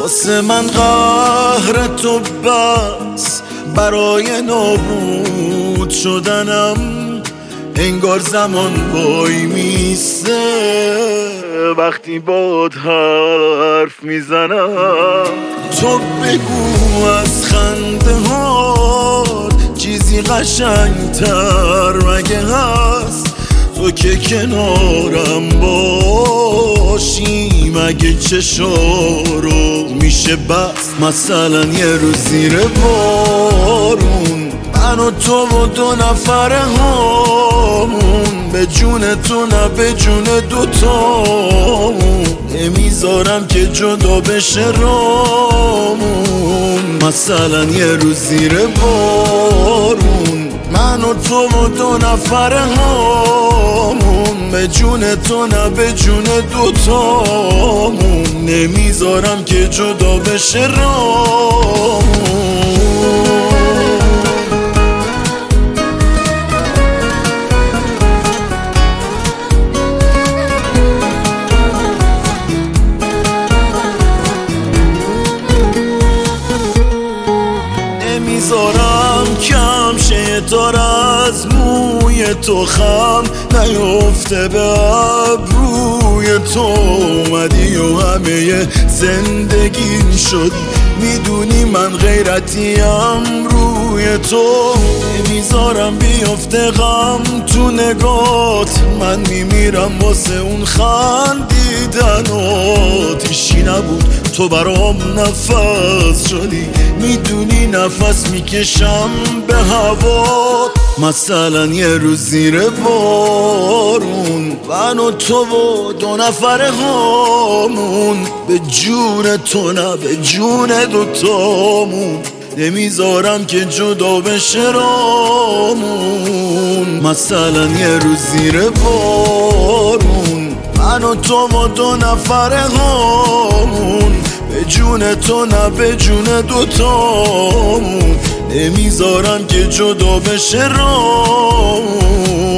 واسه من قهر تو بس، برای نابود شدنم انگار زمان وای میسته. وقتی باد حرف میزنم تو بگو از خنده ها چیزی قشنگتر مگه هست؟ تو که کنارم باشی مگه چشارو میشه بس؟ مثلا یه روز زیر بارون من و تو و دو نفره هامون، به جون تو نه به جون دوتامون، نمیذارم که جدا بشه رامون. مثلا یه روز زیر بارون من و تو و دو نفره هامون، به جون تو نه به جون دوتامون، نمیذارم که جدا بشه رامون. نمیذارم کم شه تار از موی تو خم نیفته به ابروی تو. اومدی و همه زندگی شد، میدونی من غیرتیم روی تو. نمیذارم بیفته غم تو نگات، من میمیرم واسه اون خندیدنات. هیچی نبود تو برام نفس شدی، میدونی نفس میکشم به هوا. مثلا یه روز زیر بارون من و تو و دو نفره هامون، به جون تو نه به جون دوتامون، نمیذارم که جدا بشه رامون. مثلا یه روز زیر بارون من و تو و دو نفره هامون، به جون تو نه به جون دوتامون، نمیذارم که جدا بشه رامون.